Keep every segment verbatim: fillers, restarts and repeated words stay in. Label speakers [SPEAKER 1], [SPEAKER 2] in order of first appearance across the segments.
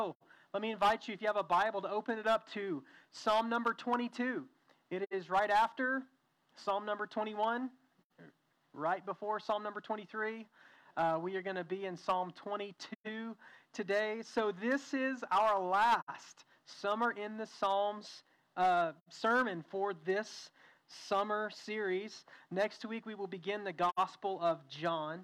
[SPEAKER 1] let me invite you, if you have a Bible, to open it up to Psalm number twenty-two. It is right after Psalm number twenty-one, right before Psalm number twenty-three. Uh, we are going to be in Psalm twenty-two today. So this is our last Summer in the Psalms uh, sermon for this summer series. Next week we will begin the Gospel of John.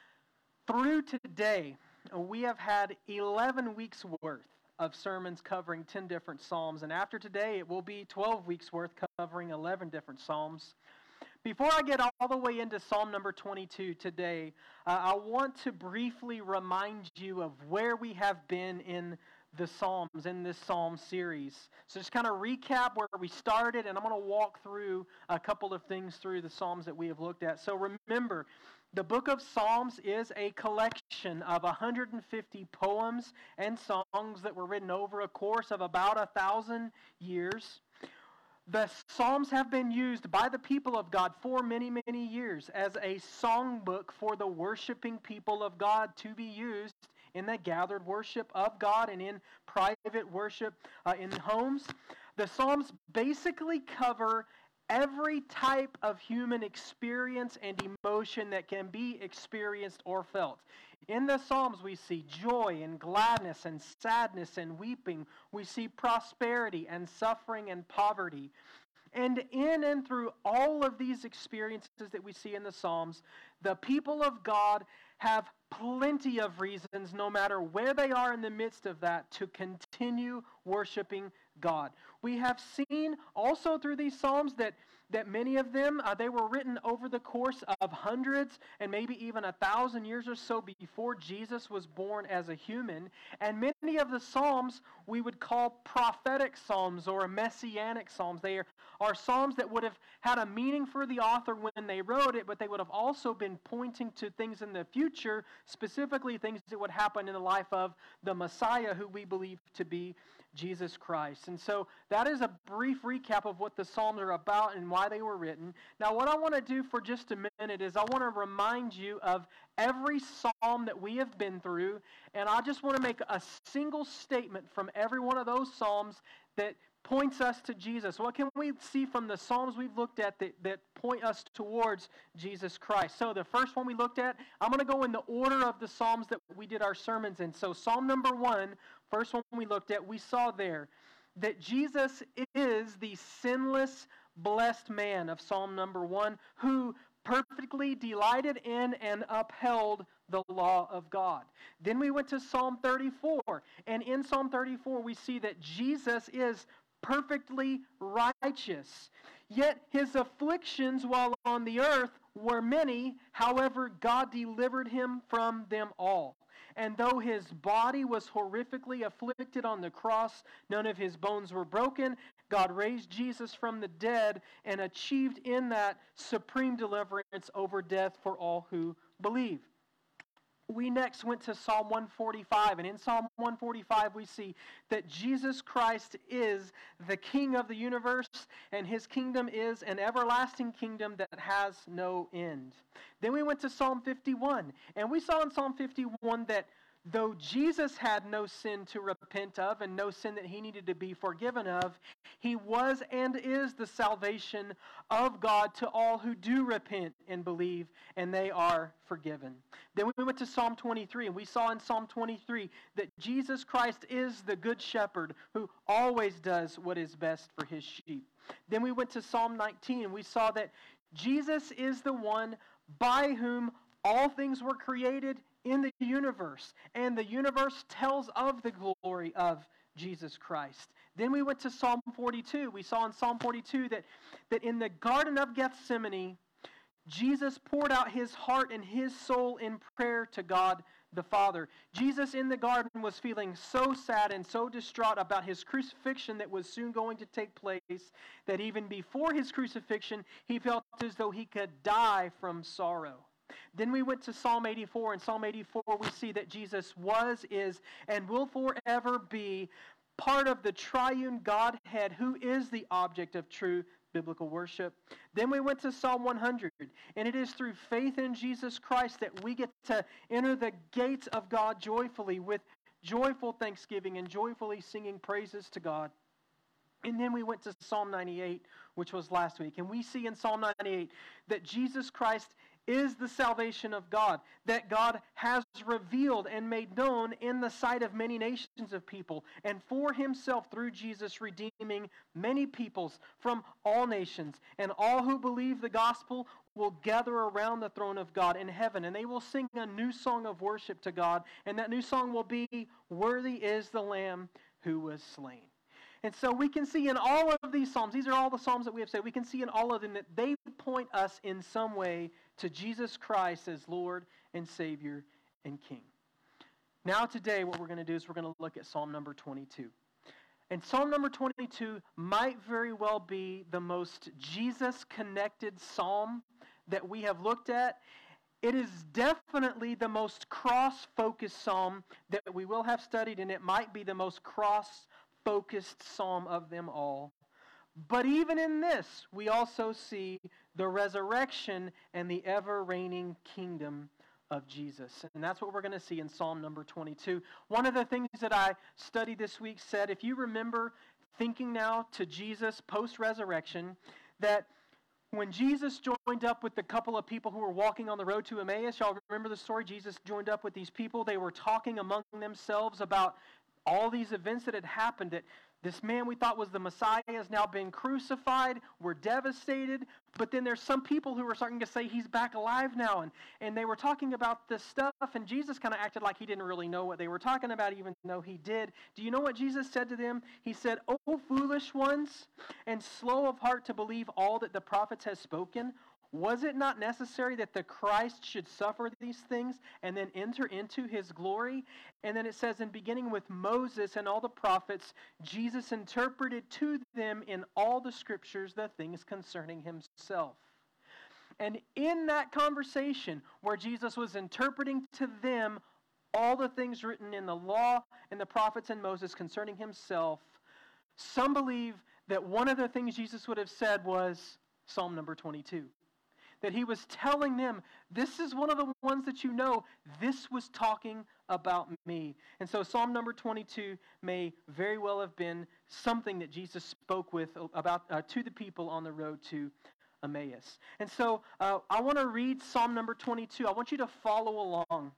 [SPEAKER 1] Through today, we have had eleven weeks worth of sermons covering ten different psalms, and after today it will be twelve weeks worth covering eleven different psalms. Before I get all the way into Psalm number twenty-two today, uh, I want to briefly remind you of where we have been in the Psalms, in this Psalm series. So just kind of recap where we started, and I'm going to walk through a couple of things through the Psalms that we have looked at. So remember, the book of Psalms is a collection of one hundred fifty poems and songs that were written over a course of about a thousand years. The Psalms have been used by the people of God for many, many years as a songbook for the worshiping people of God to be used in the gathered worship of God and in private worship uh, in homes. The Psalms basically cover every type of human experience and emotion that can be experienced or felt. In the Psalms, we see joy and gladness and sadness and weeping. We see prosperity and suffering and poverty. And in and through all of these experiences that we see in the Psalms, the people of God have plenty of reasons, no matter where they are in the midst of that, to continue worshiping God. We have seen also through these Psalms that, that many of them, uh, they were written over the course of hundreds and maybe even a thousand years or so before Jesus was born as a human. And many of the Psalms we would call prophetic Psalms or messianic Psalms. They are, are Psalms that would have had a meaning for the author when they wrote it, but they would have also been pointing to things in the future, specifically things that would happen in the life of the Messiah, who we believe to be Jesus Christ. And so that is a brief recap of what the Psalms are about and why they were written. Now, what I want to do for just a minute is I want to remind you of every Psalm that we have been through, and I just want to make a single statement from every one of those Psalms that points us to Jesus. What can we see from the Psalms we've looked at that, that point us towards Jesus Christ? So the first one we looked at, I'm going to go in the order of the Psalms that we did our sermons in. So Psalm number one, first one we looked at, we saw there that Jesus is the sinless, blessed man of Psalm number one, who perfectly delighted in and upheld the law of God. Then we went to Psalm thirty-four, and in Psalm thirty-four we see that Jesus is perfectly righteous. Yet his afflictions while on the earth were many, however God delivered him from them all. And though his body was horrifically afflicted on the cross, none of his bones were broken. God raised Jesus from the dead and achieved in that supreme deliverance over death for all who believe. We next went to Psalm one forty-five, and in Psalm one forty-five we see that Jesus Christ is the King of the universe, and his kingdom is an everlasting kingdom that has no end. Then we went to Psalm fifty-one, and we saw in Psalm fifty-one that though Jesus had no sin to repent of and no sin that he needed to be forgiven of, he was and is the salvation of God to all who do repent and believe, and they are forgiven. Then we went to Psalm twenty-three, and we saw in Psalm twenty-three that Jesus Christ is the good shepherd who always does what is best for his sheep. Then we went to Psalm nineteen, and we saw that Jesus is the one by whom all things were created in the universe, and the universe tells of the glory of Jesus Christ. Then we went to Psalm forty-two. We saw in Psalm forty-two that, that in the Garden of Gethsemane, Jesus poured out his heart and his soul in prayer to God the Father. Jesus in the garden was feeling so sad and so distraught about his crucifixion that was soon going to take place that even before his crucifixion, he felt as though he could die from sorrow. Then we went to Psalm eighty-four. In Psalm eighty-four, we see that Jesus was, is, and will forever be part of the triune Godhead, who is the object of true biblical worship. Then we went to Psalm one hundred, and it is through faith in Jesus Christ that we get to enter the gates of God joyfully with joyful thanksgiving and joyfully singing praises to God. And then we went to Psalm ninety-eight, which was last week. And we see in Psalm ninety-eight that Jesus Christ is the salvation of God, that God has revealed and made known in the sight of many nations of people, and for himself through Jesus redeeming many peoples from all nations. And all who believe the gospel will gather around the throne of God in heaven, and they will sing a new song of worship to God, and that new song will be, "Worthy is the Lamb who was slain." And so we can see in all of these Psalms, these are all the Psalms that we have said, we can see in all of them that they point us in some way to Jesus Christ as Lord and Savior and King. Now today what we're going to do is we're going to look at Psalm number twenty-two. And Psalm number twenty-two might very well be the most Jesus-connected psalm that we have looked at. It is definitely the most cross-focused psalm that we will have studied, and it might be the most cross-focused psalm of them all. But even in this, we also see the resurrection and the ever-reigning kingdom of Jesus. And that's what we're going to see in Psalm number twenty-two. One of the things that I studied this week said, if you remember thinking now to Jesus post-resurrection, that when Jesus joined up with the couple of people who were walking on the road to Emmaus, y'all remember the story? Jesus joined up with these people. They were talking among themselves about all these events that had happened, that this man we thought was the Messiah has now been crucified. We're devastated. But then there's some people who are starting to say he's back alive now. And, and they were talking about this stuff, and Jesus kind of acted like he didn't really know what they were talking about, even though he did. Do you know what Jesus said to them? He said, "O foolish ones, and slow of heart to believe all that the prophets have spoken. Was it not necessary that the Christ should suffer these things and then enter into his glory?" And then it says, in beginning with Moses and all the prophets, Jesus interpreted to them in all the scriptures the things concerning himself. And in that conversation where Jesus was interpreting to them all the things written in the law and the prophets and Moses concerning himself, some believe that one of the things Jesus would have said was Psalm number twenty-two. That he was telling them, this is one of the ones that you know, this was talking about me. And so Psalm number twenty-two may very well have been something that Jesus spoke with about uh, to the people on the road to Emmaus. And so uh, I want to read Psalm number twenty-two. I want you to follow along.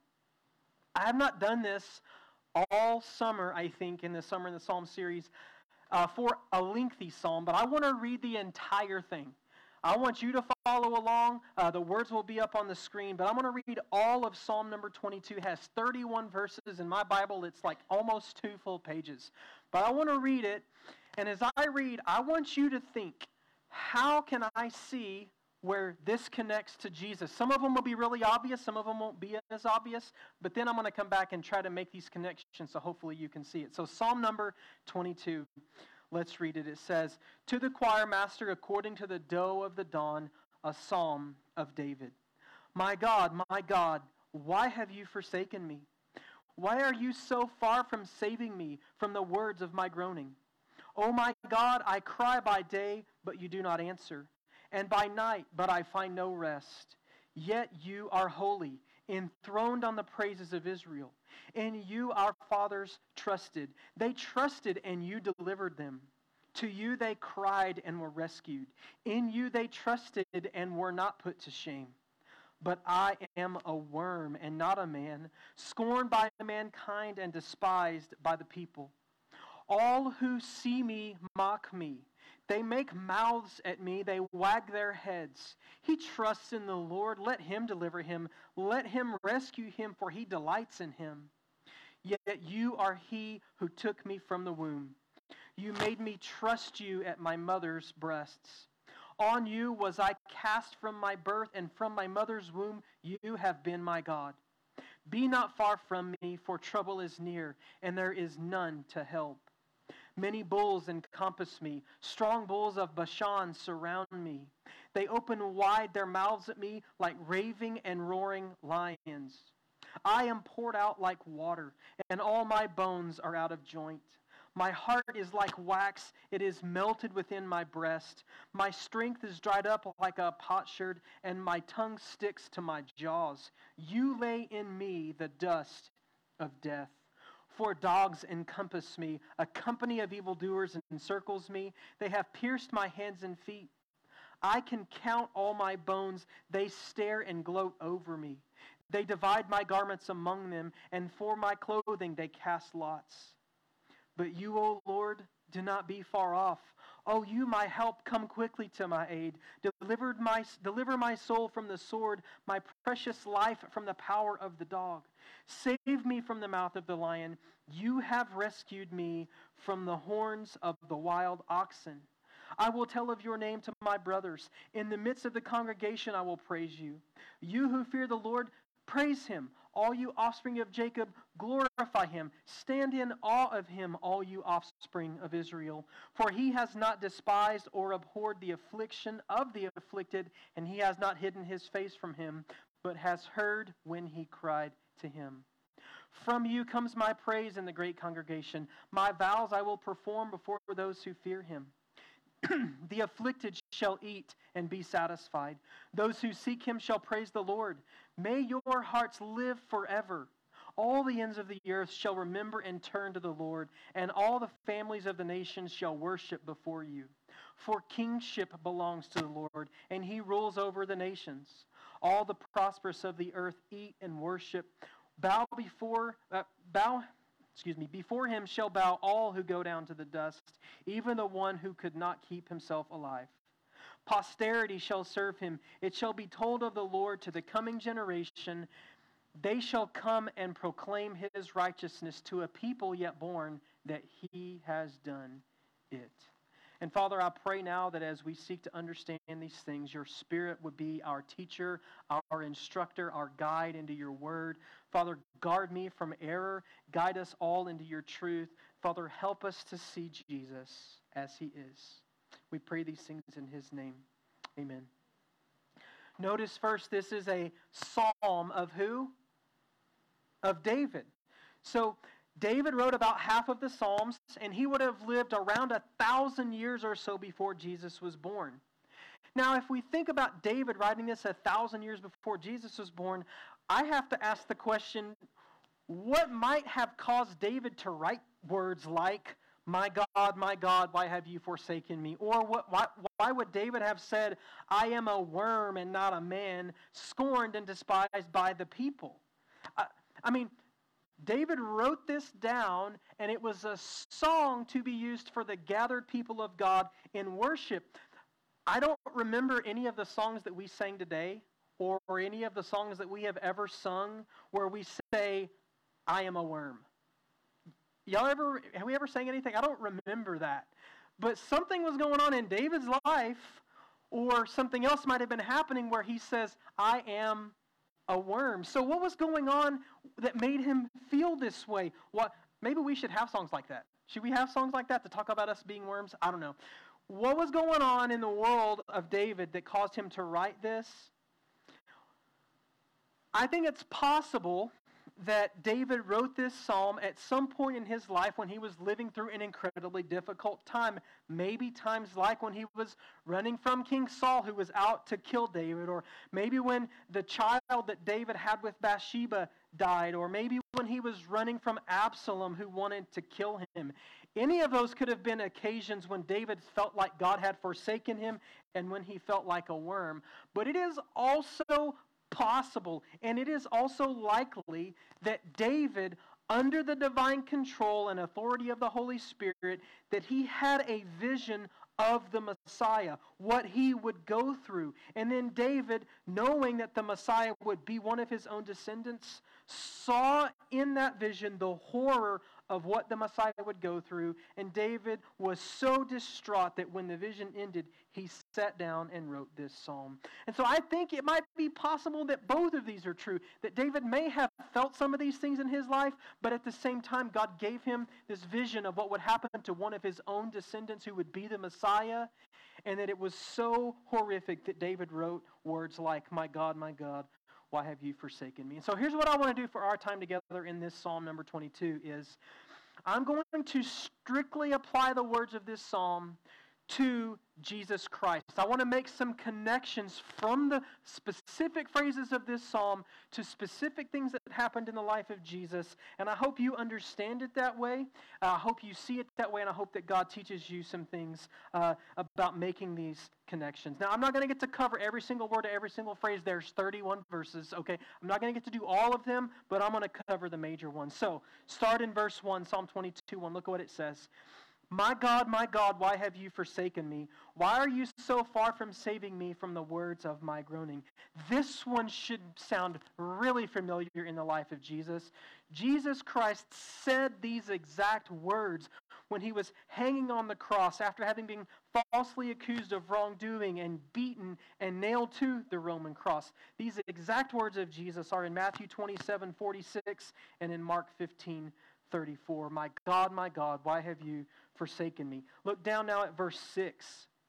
[SPEAKER 1] I have not done this all summer, I think, in the Summer in the Psalm series uh, for a lengthy psalm, but I want to read the entire thing. I want you to follow along. Uh, the words will be up on the screen, but I'm going to read all of Psalm number twenty-two. It has thirty-one verses. In my Bible, it's like almost two full pages. But I want to read it, and as I read, I want you to think, how can I see where this connects to Jesus? Some of them will be really obvious. Some of them won't be as obvious. But then I'm going to come back and try to make these connections so hopefully you can see it. So Psalm number twenty-two. Let's read it. It says, "To the choir master, according to the doe of the dawn, a psalm of David. My God, my God, why have you forsaken me? Why are you so far from saving me from the words of my groaning? O my God, I cry by day, but you do not answer, and by night, but I find no rest. Yet you are holy, enthroned on the praises of Israel. In you our fathers trusted. They trusted, and you delivered them. To you they cried and were rescued. In you they trusted and were not put to shame. But I am a worm and not a man, scorned by mankind and despised by the people. All who see me mock me. They make mouths at me. They wag their heads. He trusts in the Lord. Let him deliver him. Let him rescue him, for he delights in him. Yet you are he who took me from the womb. You made me trust you at my mother's breasts. On you was I cast from my birth, and from my mother's womb you have been my God. Be not far from me, for trouble is near, and there is none to help. Many bulls encompass me. Strong bulls of Bashan surround me. They open wide their mouths at me like raving and roaring lions. I am poured out like water, and all my bones are out of joint. My heart is like wax. It is melted within my breast. My strength is dried up like a potsherd, and my tongue sticks to my jaws. You lay in me the dust of death. For dogs encompass me, a company of evildoers encircles me. They have pierced my hands and feet. I can count all my bones. They stare and gloat over me. They divide my garments among them, and for my clothing they cast lots. But you, O Lord, do not be far off. O you, my help, come quickly to my aid. Delivered my, deliver my soul from the sword, my precious life from the power of the dog. Save me from the mouth of the lion. You have rescued me from the horns of the wild oxen. I will tell of your name to my brothers. In the midst of the congregation I will praise you. You who fear the Lord, praise him. All you offspring of Jacob, glorify him. Stand in awe of him, all you offspring of Israel. For he has not despised or abhorred the affliction of the afflicted, and he has not hidden his face from him, but has heard when he cried to him. From you comes my praise in the great congregation. My vows I will perform before those who fear him. The afflicted shall eat and be satisfied. Those who seek him shall praise the Lord. May your hearts live forever. All the ends of the earth shall remember and turn to the Lord, and all the families of the nations shall worship before you. For kingship belongs to the Lord, and he rules over the nations. All the prosperous of the earth eat and worship. Bow before, uh, bow, excuse me, before him shall bow all who go down to the dust, even the one who could not keep himself alive. Posterity shall serve him. It shall be told of the Lord to the coming generation. They shall come and proclaim his righteousness to a people yet born, that he has done it. And Father, I pray now that as we seek to understand these things, your Spirit would be our teacher, our instructor, our guide into your word. Father, guard me from error. Guide us all into your truth. Father, help us to see Jesus as he is. We pray these things in his name. Amen. Notice first, this is a psalm of who? Of David. So, David wrote about half of the Psalms, and he would have lived around a thousand years or so before Jesus was born. Now, if we think about David writing this a thousand years before Jesus was born, I have to ask the question, what might have caused David to write words like, "My God, my God, why have you forsaken me?" Or what, why, why would David have said, "I am a worm and not a man, scorned and despised by the people"? I, I mean, David wrote this down, and it was a song to be used for the gathered people of God in worship. I don't remember any of the songs that we sang today or, or any of the songs that we have ever sung where we say, "I am a worm." Y'all ever, have we ever sang anything? I don't remember that. But something was going on in David's life, or something else might have been happening where he says, "I am a worm." So what was going on that made him feel this way? What? Maybe we should have songs like that. Should we have songs like that to talk about us being worms? I don't know. What was going on in the world of David that caused him to write this? I think it's possible that David wrote this psalm at some point in his life when he was living through an incredibly difficult time. Maybe times like when he was running from King Saul, who was out to kill David, or maybe when the child that David had with Bathsheba died, or maybe when he was running from Absalom, who wanted to kill him. Any of those could have been occasions when David felt like God had forsaken him and when he felt like a worm. But it is also possible, and it is also likely that David, under the divine control and authority of the Holy Spirit, that he had a vision of the Messiah, what he would go through. And then David, knowing that the Messiah would be one of his own descendants, saw in that vision the horror of what the Messiah would go through. And David was so distraught that when the vision ended, he sat down and wrote this psalm. And so I think it might be possible that both of these are true, that David may have felt some of these things in his life, but at the same time, God gave him this vision of what would happen to one of his own descendants who would be the Messiah, and that it was so horrific that David wrote words like, "My God, my God, why have you forsaken me?" And so here's what I want to do for our time together in this Psalm number twenty-two is I'm going to strictly apply the words of this psalm to Jesus Christ. I want to make some connections from the specific phrases of this psalm to specific things that happened in the life of Jesus. And I hope you understand it that way. Uh, I hope you see it that way. And I hope that God teaches you some things uh, about making these connections. Now, I'm not going to get to cover every single word of every single phrase. There's thirty-one verses, okay? I'm not going to get to do all of them, but I'm going to cover the major ones. So, start in verse one, Psalm twenty-two, one. Look what it says. My God, my God, why have you forsaken me? Why are you so far from saving me from the words of my groaning? This one should sound really familiar in the life of Jesus. Jesus Christ said these exact words when he was hanging on the cross after having been falsely accused of wrongdoing and beaten and nailed to the Roman cross. These exact words of Jesus are in Matthew twenty-seven forty-six and in Mark fifteen thirty-four. My God, my God, why have you forsaken me? Look down now at verse six.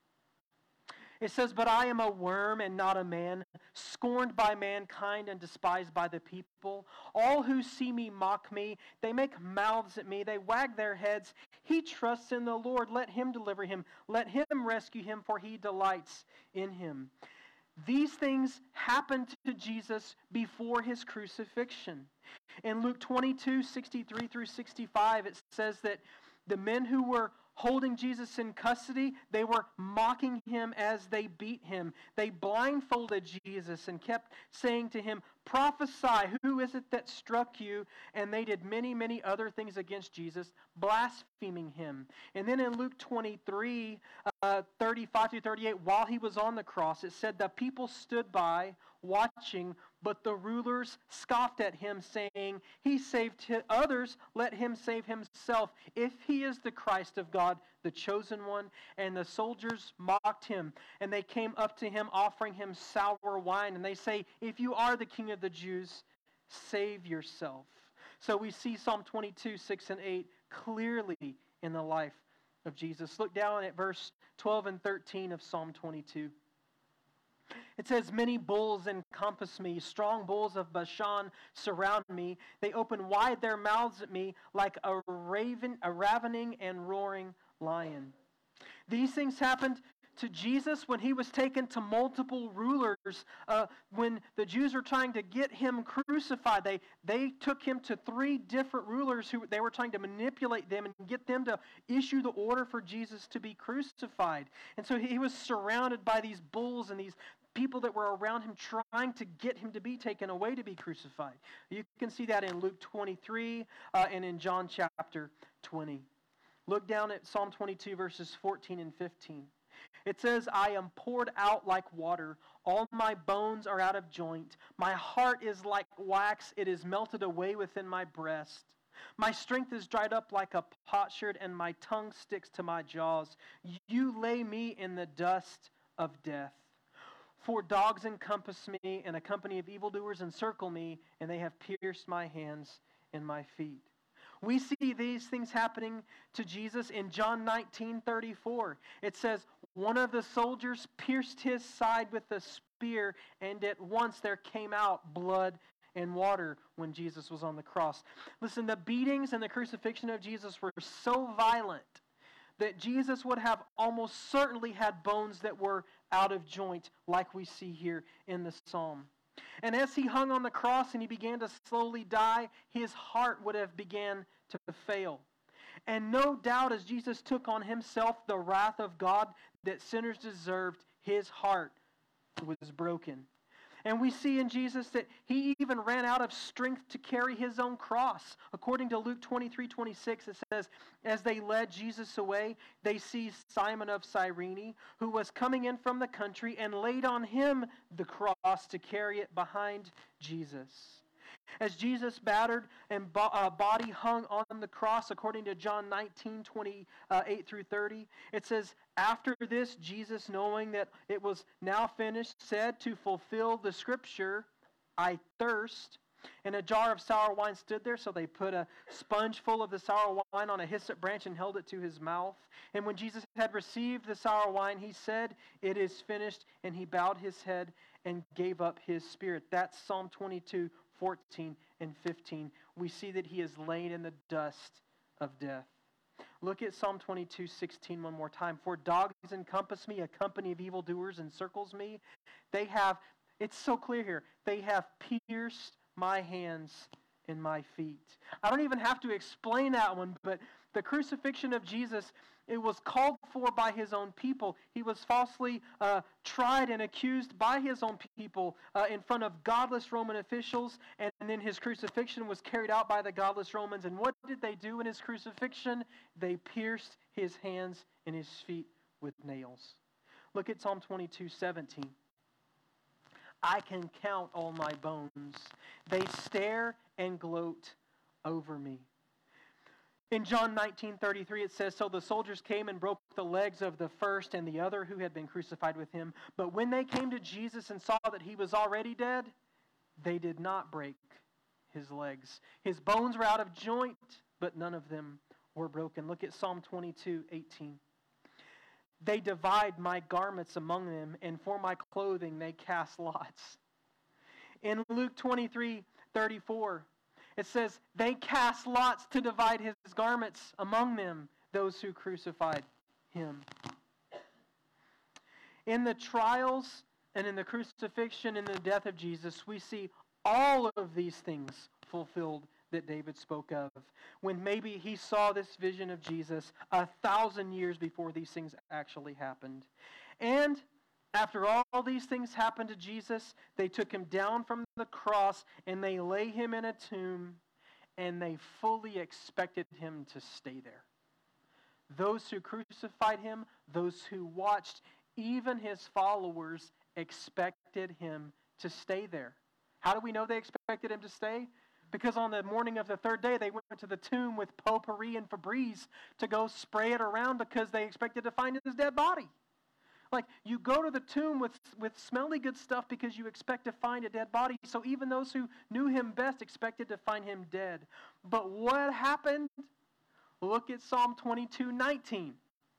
[SPEAKER 1] It says, but I am a worm and not a man, scorned by mankind and despised by the people. All who see me mock me. They make mouths at me. They wag their heads. He trusts in the Lord. Let him deliver him. Let him rescue him, for he delights in him. These things happened to Jesus before his crucifixion. In Luke twenty-two, sixty-three through sixty-five, it says that the men who were holding Jesus in custody, they were mocking him as they beat him. They blindfolded Jesus and kept saying to him, prophesy, who is it that struck you? And they did many, many other things against Jesus, blaspheming him. And then in Luke twenty-three, uh, thirty-five through thirty-eight, while he was on the cross, it said the people stood by watching, but the rulers scoffed at him, saying, he saved others, let him save himself, if he is the Christ of God, the chosen one. And the soldiers mocked him, and they came up to him, offering him sour wine. And they say, if you are the King of the Jews, save yourself. So we see Psalm twenty-two, six and eight clearly in the life of Jesus. Look down at verse twelve and thirteen of Psalm twenty-two. It says, many bulls encompass me, strong bulls of Bashan surround me. They open wide their mouths at me like a raven, a ravening and roaring lion. These things happened to Jesus when he was taken to multiple rulers. Uh, when the Jews were trying to get him crucified, they, they took him to three different rulers who they were trying to manipulate them and get them to issue the order for Jesus to be crucified. And so he was surrounded by these bulls and these people that were around him trying to get him to be taken away to be crucified. You can see that in Luke twenty-three uh, and in John chapter twenty. Look down at Psalm twenty-two, verses fourteen and fifteen. It says, I am poured out like water. All my bones are out of joint. My heart is like wax. It is melted away within my breast. My strength is dried up like a potsherd, and my tongue sticks to my jaws. You lay me in the dust of death. For dogs encompass me, and a company of evildoers encircle me, and they have pierced my hands and my feet. We see these things happening to Jesus in John nineteen thirty-four. It says, one of the soldiers pierced his side with a spear, and at once there came out blood and water when Jesus was on the cross. Listen, the beatings and the crucifixion of Jesus were so violent that Jesus would have almost certainly had bones that were out of joint, like we see here in the psalm. And as he hung on the cross and he began to slowly die, his heart would have began to fail. And no doubt as Jesus took on himself the wrath of God that sinners deserved, his heart was broken. And we see in Jesus that he even ran out of strength to carry his own cross. According to Luke twenty-three twenty-six, it says, as they led Jesus away, they seized Simon of Cyrene, who was coming in from the country, and laid on him the cross to carry it behind Jesus. As Jesus battered and bo- uh, body hung on the cross, according to John nineteen twenty-eight through thirty, it says, after this, Jesus, knowing that it was now finished, said to fulfill the scripture, I thirst. And a jar of sour wine stood there, so they put a sponge full of the sour wine on a hyssop branch and held it to his mouth. And when Jesus had received the sour wine, he said, it is finished, and he bowed his head and gave up his spirit. That's Psalm twenty-two, fourteen and fifteen. We see that he is laid in the dust of death. Look at Psalm twenty-two sixteen one more time. For dogs encompass me, a company of evildoers encircles me. They have, it's so clear here, they have pierced my hands and my feet. I don't even have to explain that one, but the crucifixion of Jesus, it was called for by his own people. He was falsely uh, tried and accused by his own people uh, in front of godless Roman officials, and then his crucifixion was carried out by the godless Romans. And what did they do in his crucifixion? They pierced his hands and his feet with nails. Look at Psalm twenty-two seventeen. I can count all my bones. They stare and gloat over me. In John nineteen thirty-three, it says, So the soldiers came and broke the legs of the first and the other who had been crucified with him. But when they came to Jesus and saw that he was already dead, they did not break his legs. His bones were out of joint, but none of them were broken. Look at Psalm twenty-two eighteen. They divide my garments among them, and for my clothing they cast lots. In Luke twenty-three thirty-four, it says, they cast lots to divide his garments among them, those who crucified him. In the trials and in the crucifixion and the death of Jesus, we see all of these things fulfilled that David spoke of, when maybe he saw this vision of Jesus a thousand years before these things actually happened. And after all these things happened to Jesus, they took him down from the cross and they lay him in a tomb, and they fully expected him to stay there. Those who crucified him, those who watched, even his followers expected him to stay there. How do we know they expected him to stay? Because on the morning of the third day, they went to the tomb with potpourri and Febreze to go spray it around because they expected to find his dead body. Like, you go to the tomb with, with smelly good stuff because you expect to find a dead body. So even those who knew him best expected to find him dead. But what happened? Look at Psalm twenty-two nineteen.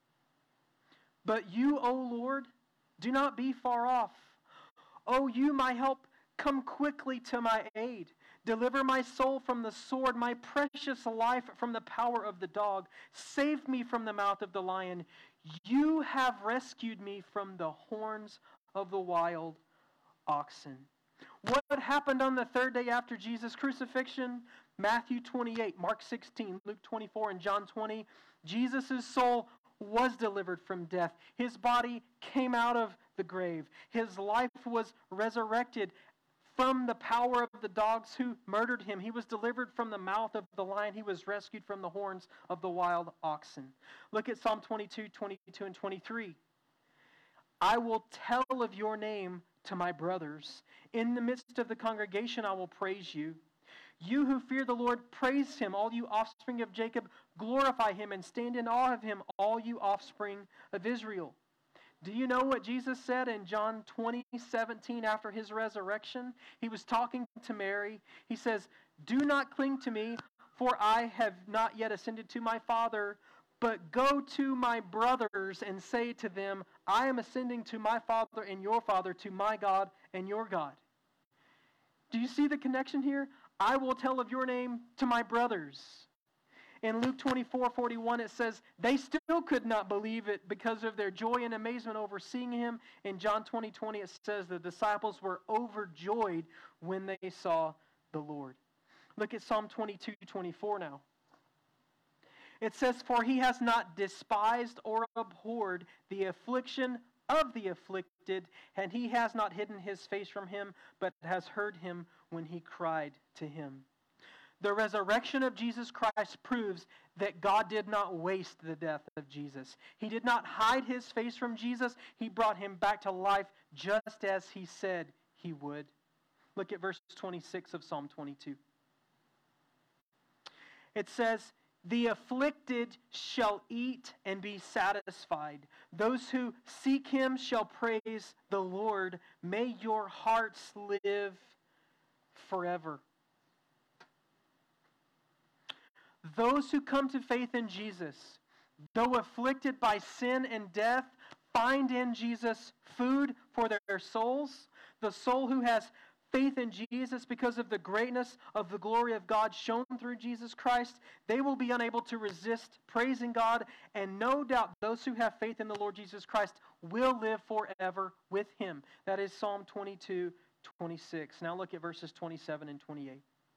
[SPEAKER 1] But you, O Lord, do not be far off. O you, my help, come quickly to my aid. Deliver my soul from the sword, my precious life from the power of the dog. Save me from the mouth of the lion. You have rescued me from the horns of the wild oxen. What happened on the third day after Jesus' crucifixion? Matthew twenty-eight, Mark sixteen, Luke twenty-four, and John twenty. Jesus' soul was delivered from death. His body came out of the grave. His life was resurrected from the power of the dogs who murdered him. He was delivered from the mouth of the lion. He was rescued from the horns of the wild oxen. Look at Psalm twenty-two, twenty-two, and twenty-three. I will tell of your name to my brothers. In the midst of the congregation I will praise you. You who fear the Lord, praise him. All you offspring of Jacob, glorify him and stand in awe of him, all you offspring of Israel. Do you know what Jesus said in John twenty seventeen after his resurrection? He was talking to Mary. He says, do not cling to me, for I have not yet ascended to my Father, but go to my brothers and say to them, I am ascending to my Father and your Father, to my God and your God. Do you see the connection here? I will tell of your name to my brothers. In Luke twenty-four forty-one, it says, they still could not believe it because of their joy and amazement over seeing him. In John twenty twenty, it says the disciples were overjoyed when they saw the Lord. Look at Psalm twenty-two twenty-four now. It says, for he has not despised or abhorred the affliction of the afflicted, and he has not hidden his face from him, but has heard him when he cried to him. The resurrection of Jesus Christ proves that God did not waste the death of Jesus. He did not hide his face from Jesus. He brought him back to life just as he said he would. Look at verse twenty-six of Psalm twenty-two. It says, the afflicted shall eat and be satisfied. Those who seek him shall praise the Lord. May your hearts live forever. Those who come to faith in Jesus, though afflicted by sin and death, find in Jesus food for their souls. The soul who has faith in Jesus, because of the greatness of the glory of God shown through Jesus Christ, they will be unable to resist praising God, and no doubt those who have faith in the Lord Jesus Christ will live forever with Him. That is Psalm twenty-two, twenty-six. Now look at verses twenty-seven and twenty-eight.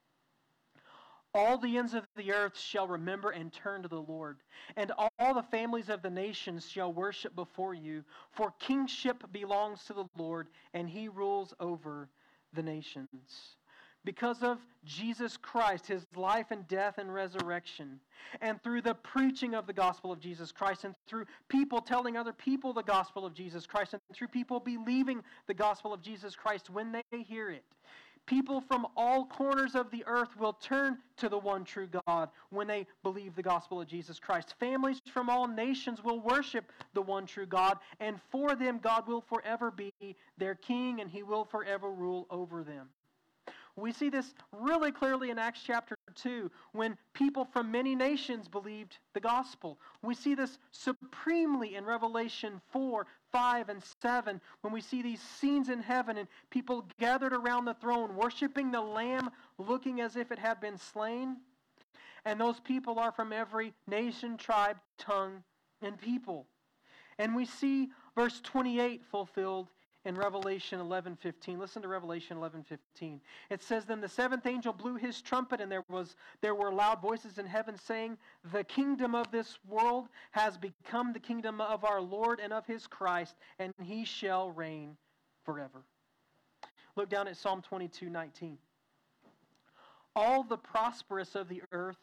[SPEAKER 1] All the ends of the earth shall remember and turn to the Lord, and all the families of the nations shall worship before you, for kingship belongs to the Lord, and He rules over the nations. Because of Jesus Christ, His life and death and resurrection, and through the preaching of the gospel of Jesus Christ, and through people telling other people the gospel of Jesus Christ, and through people believing the gospel of Jesus Christ when they hear it, people from all corners of the earth will turn to the one true God when they believe the gospel of Jesus Christ. Families from all nations will worship the one true God, and for them God will forever be their king, and He will forever rule over them. We see this really clearly in Acts chapter two, when people from many nations believed the gospel. We see this supremely in Revelation four, five, and seven, when we see these scenes in heaven and people gathered around the throne, worshiping the Lamb, looking as if it had been slain. And those people are from every nation, tribe, tongue, and people. And we see verse twenty-eight fulfilled in Revelation eleven fifteen. Listen to Revelation eleven fifteen. It says, "Then the seventh angel blew his trumpet, and there was there were loud voices in heaven saying, 'The kingdom of this world has become the kingdom of our Lord and of His Christ, and He shall reign forever.'" Look down at Psalm twenty-two nineteen. "All the prosperous of the earth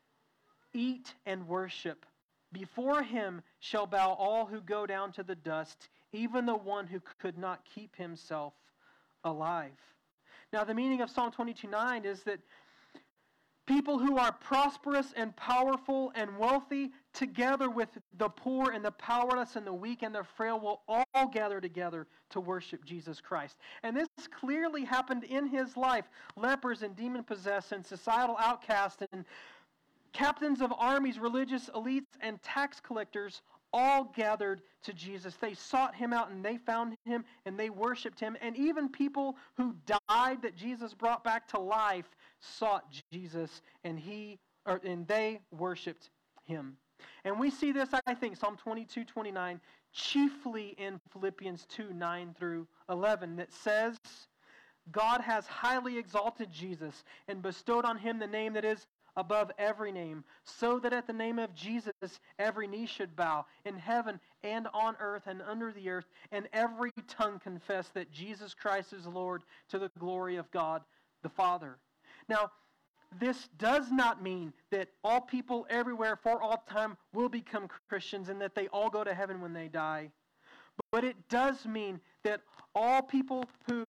[SPEAKER 1] eat and worship. Before Him shall bow all who go down to the dust, even the one who could not keep himself alive." Now, the meaning of Psalm twenty-two nine is that people who are prosperous and powerful and wealthy, together with the poor and the powerless and the weak and the frail, will all gather together to worship Jesus Christ. And this clearly happened in His life. Lepers and demon-possessed and societal outcasts and captains of armies, religious elites, and tax collectors all gathered to Jesus. They sought Him out and they found Him and they worshiped Him. And even people who died that Jesus brought back to life sought Jesus, and he or and they worshiped Him. And we see this, I think, Psalm twenty-two twenty-nine, chiefly in Philippians two nine through eleven, that says, "God has highly exalted Jesus and bestowed on Him the name that is above every name, so that at the name of Jesus every knee should bow, in heaven and on earth and under the earth, and every tongue confess that Jesus Christ is Lord, to the glory of God the Father." Now, this does not mean that all people everywhere for all time will become Christians and that they all go to heaven when they die. But it does mean that all people who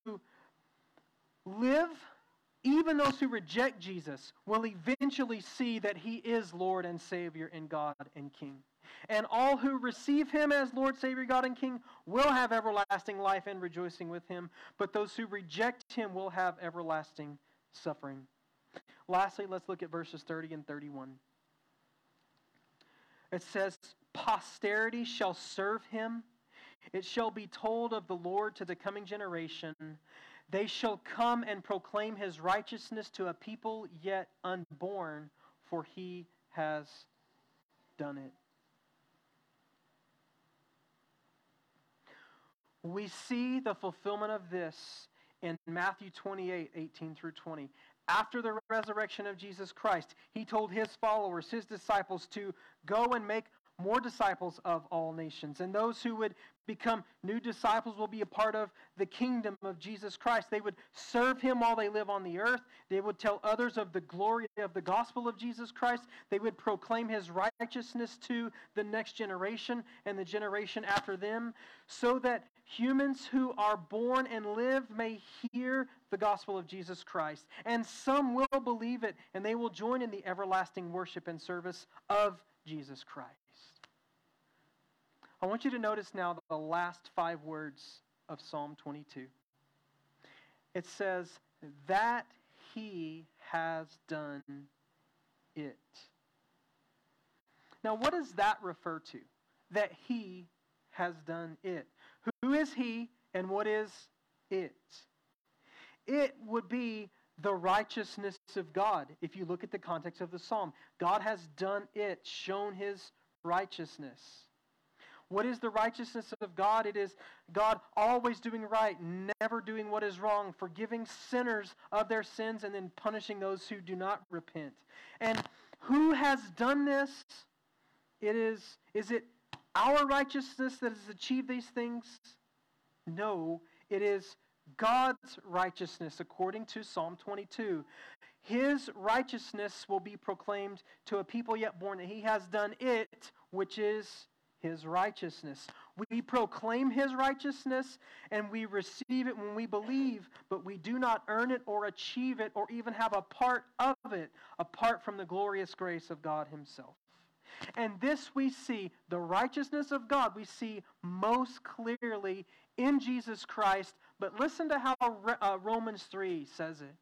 [SPEAKER 1] live, even those who reject Jesus, will eventually see that He is Lord and Savior and God and King. And all who receive Him as Lord, Savior, God, and King will have everlasting life and rejoicing with Him. But those who reject Him will have everlasting suffering. Lastly, let's look at verses thirty and thirty-one. It says, "Posterity shall serve Him. It shall be told of the Lord to the coming generation. They shall come and proclaim His righteousness to a people yet unborn, for He has done it." We see the fulfillment of this in Matthew twenty-eight, eighteen through twenty. After the resurrection of Jesus Christ, He told His followers, His disciples, to go and make more disciples of all nations. And those who would become new disciples will be a part of the kingdom of Jesus Christ. They would serve Him while they live on the earth. They would tell others of the glory of the gospel of Jesus Christ. They would proclaim His righteousness to the next generation and the generation after them, so that humans who are born and live may hear the gospel of Jesus Christ. And some will believe it, and they will join in the everlasting worship and service of Jesus Christ. I want you to notice now the last five words of Psalm twenty-two. It says, "that He has done it." Now, what does that refer to? That He has done it. Who is He and what is it? it would be the righteousness of God. If you look at the context of the psalm, God has done it, shown his righteousness. What is the righteousness of God? It is God always doing right, never doing what is wrong, forgiving sinners of their sins, and then punishing those who do not repent. And who has done this? It is, is it our righteousness that has achieved these things? No, it is God's righteousness, according to Psalm twenty-two. His righteousness will be proclaimed to a people yet born, that he has done it, which is his righteousness. We proclaim his righteousness, and we receive it when we believe, but we do not earn it or achieve it or even have a part of it apart from the glorious grace of God himself. And this we see, the righteousness of God, we see most clearly in Jesus Christ. But listen to how uh, Romans three says it.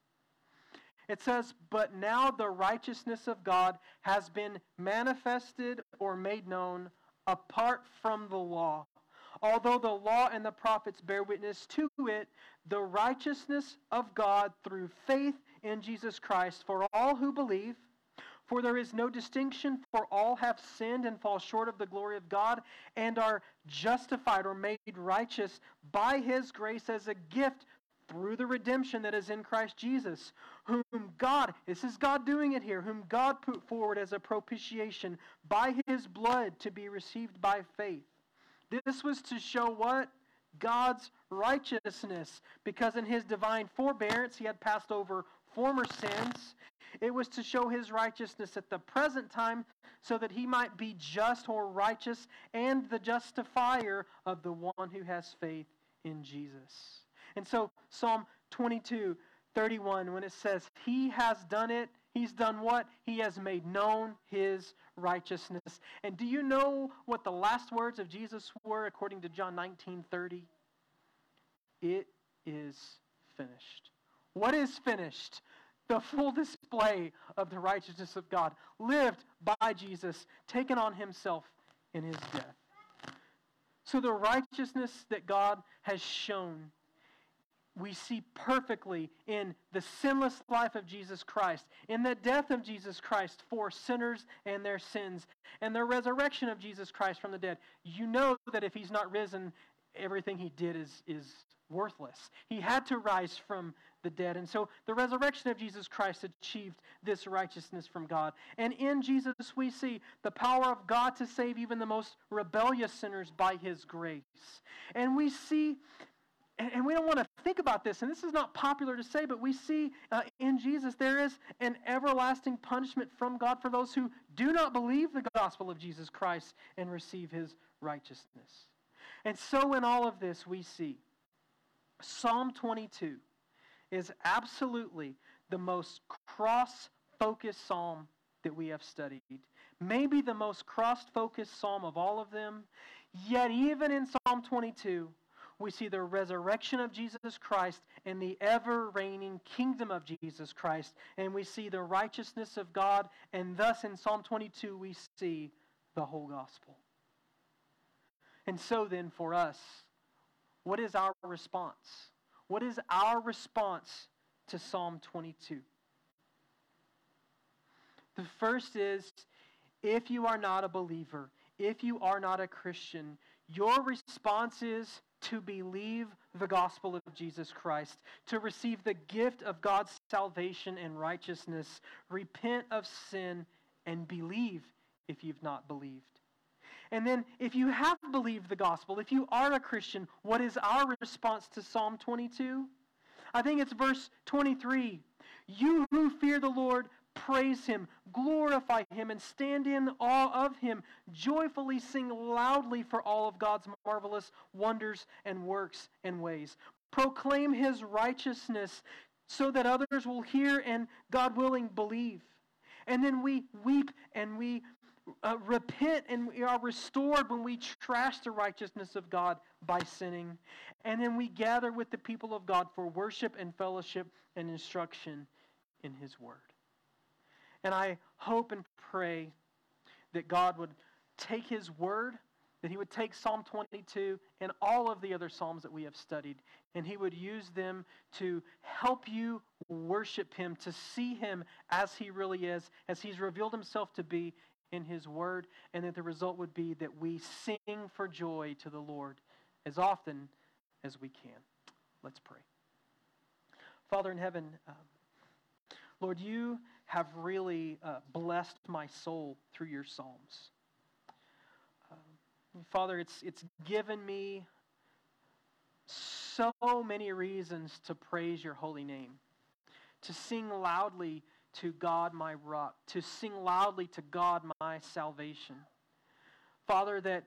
[SPEAKER 1] It says, "But now the righteousness of God has been manifested or made known apart from the law. Although the law and the prophets bear witness to it, the righteousness of God through faith in Jesus Christ for all who believe. For there is no distinction, for all have sinned and fall short of the glory of God, and are justified or made righteous by his grace as a gift through the redemption that is in Christ Jesus, whom God," this is God doing it here, "whom God put forward as a propitiation by his blood to be received by faith." This was to show what? God's righteousness, because in his divine forbearance he had passed over former sins. It was to show his righteousness at the present time, so that he might be just or righteous and the justifier of the one who has faith in Jesus. And so Psalm twenty-two, thirty-one, when it says he has done it, he's done what? He has made known his righteousness. And do you know what the last words of Jesus were according to John nineteen thirty? It is finished. What is finished? The full display of the righteousness of God, lived by Jesus, taken on himself in his death. So the righteousness that God has shown, we see perfectly in the sinless life of Jesus Christ, in the death of Jesus Christ for sinners and their sins, and the resurrection of Jesus Christ from the dead. You know that if he's not risen, everything he did is, is worthless. He had to rise from the dead. And so the resurrection of Jesus Christ achieved this righteousness from God. And in Jesus we see the power of God to save even the most rebellious sinners by his grace. And we see, and we don't want to think about this, and this is not popular to say, but we see uh, in Jesus there is an everlasting punishment from God for those who do not believe the gospel of Jesus Christ and receive his righteousness. And so in all of this we see Psalm twenty-two is absolutely the most cross-focused psalm that we have studied. Maybe the most cross-focused psalm of all of them. Yet even in Psalm twenty-two, we see the resurrection of Jesus Christ and the ever-reigning kingdom of Jesus Christ. And we see the righteousness of God. And thus in Psalm twenty-two, we see the whole gospel. And so then for us, what is our response? What is our response to Psalm twenty-two? The first is, if you are not a believer, if you are not a Christian, your response is to believe the gospel of Jesus Christ, to receive the gift of God's salvation and righteousness, repent of sin, and believe if you've not believed. And then if you have believed the gospel, if you are a Christian, what is our response to Psalm twenty-two? I think it's verse twenty-three. You who fear the Lord, praise him, glorify him, and stand in awe of him. Joyfully sing loudly for all of God's marvelous wonders and works and ways. Proclaim his righteousness so that others will hear and, God willing, believe. And then we weep and we Uh, repent, and we are restored when we trash the righteousness of God by sinning. And then we gather with the people of God for worship and fellowship and instruction in his word. And I hope and pray that God would take his word that he would take Psalm twenty-two and all of the other Psalms that we have studied, and he would use them to help you worship him, to see him as he really is, as he's revealed himself to be in his word, and that the result would be that we sing for joy to the Lord as often as we can. Let's pray. Father in heaven, um, Lord, you have really uh, blessed my soul through your Psalms. Um, Father, it's it's given me so many reasons to praise your holy name, to sing loudly to God my rock, to sing loudly to God my salvation. Father, that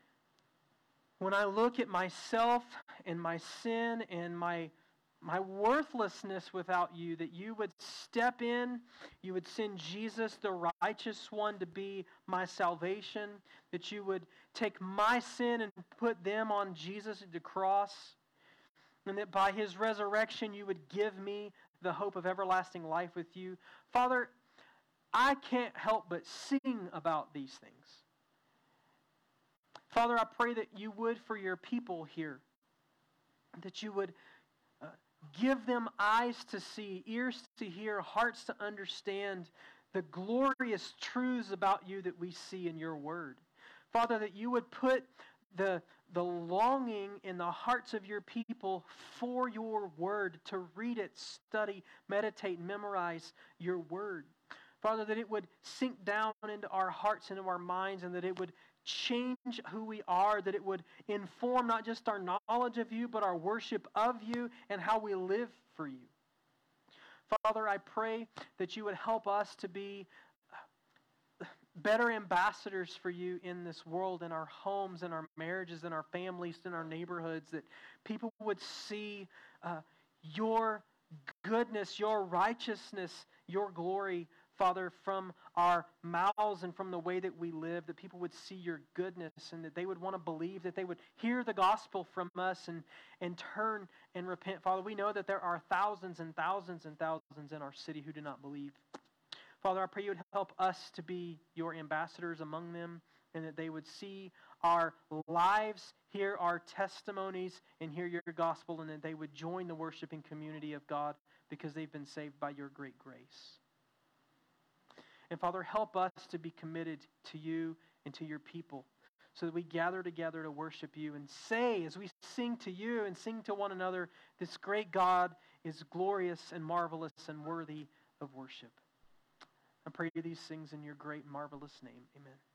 [SPEAKER 1] when I look at myself and my sin and my my worthlessness without you, that you would step in, you would send Jesus, the righteous one, to be my salvation, that you would take my sin and put them on Jesus at the cross, and that by his resurrection you would give me the hope of everlasting life with you. Father, I can't help but sing about these things. Father, I pray that you would, for your people here, that you would uh, give them eyes to see, ears to hear, hearts to understand the glorious truths about you that we see in your word. Father, that you would put the, the longing in the hearts of your people for your word, to read it, study, meditate, memorize your word. Father, that it would sink down into our hearts, into our minds, and that it would change who we are, that it would inform not just our knowledge of you, but our worship of you and how we live for you. Father, I pray that you would help us to be better ambassadors for you in this world, in our homes, in our marriages, in our families, in our neighborhoods, that people would see uh, your goodness, your righteousness, your glory, Father, from our mouths and from the way that we live, that people would see your goodness and that they would want to believe, that they would hear the gospel from us and, and turn and repent. Father, we know that there are thousands and thousands and thousands in our city who do not believe. Father, I pray you would help us to be your ambassadors among them, and that they would see our lives, hear our testimonies, and hear your gospel, and that they would join the worshiping community of God because they've been saved by your great grace. And Father, help us to be committed to you and to your people so that we gather together to worship you and say, as we sing to you and sing to one another, this great God is glorious and marvelous and worthy of worship. I pray these things in your great, marvelous name. Amen.